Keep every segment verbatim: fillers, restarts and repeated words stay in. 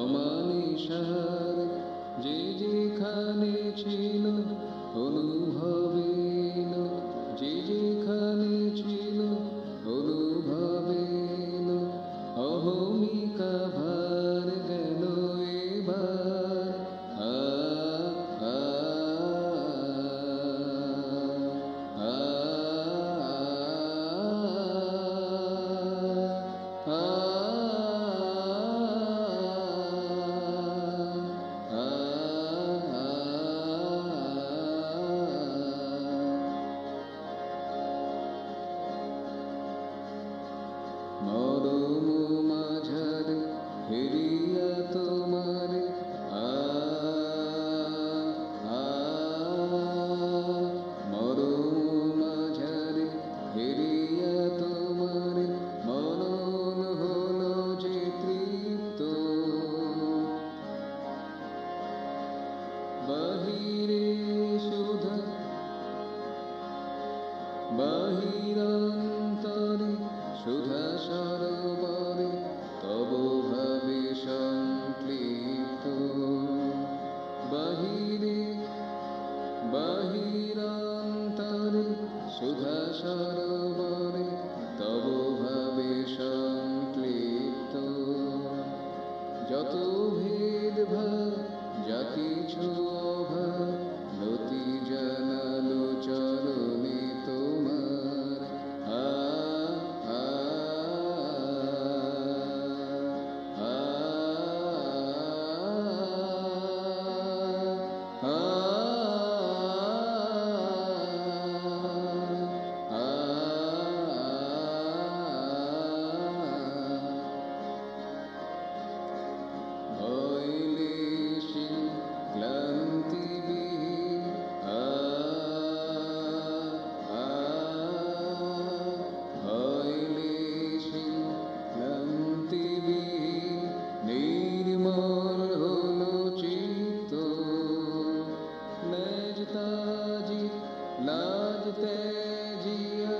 অমানিসার যে যেখানে ছিল অনুভবেন, যে যেখানে ছিল অনুভবেন, অহমিকা ভার গেল এবার। আ আ আ মরম মাঝারে ফিরিয়া তোমারে আ আ মরম মাঝারে ফিরিয়া তোমারে মনন হলো যে তৃপ্ত। বাহিরে সুধা বাহিরান্তরে সুধা সরোবরে তব ভাবে সংক্লিপ্ত। বাহিরে বাহিরান্তরে সুধা সরোবরে তব ভাবে সংক্লিপ্ত। যত ভেদভাব যা কিছু অভাব নতি জানালো চরণে তোমার। আ আ আ আ হইলেশীন ক্লান্তিবিহীন আ আ হইলেশীন ক্লান্তিবিহীন নির্মল হলো চিত্ত। লেজ তাজি লাজ তেজিয়া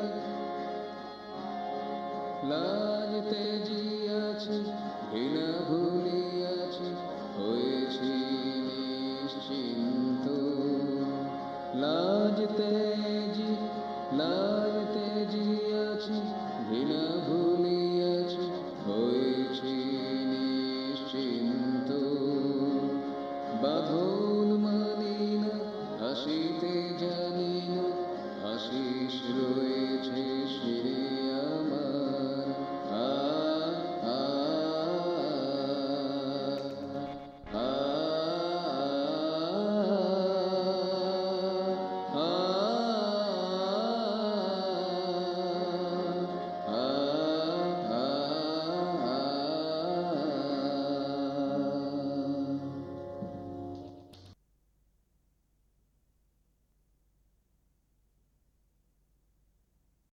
লাজ তেজিয়াছে ঘৃণা ভুলিয়াছে হয়েছি নিশ্চিন্ত। লাজ তেজি লাজ তেজিয়াছে ঘৃণা ভুলিয়াছে হয়েছি নিশ্চিন্ত। বাঁধন মানি না হাসিতে জানি না আশিস রয়ে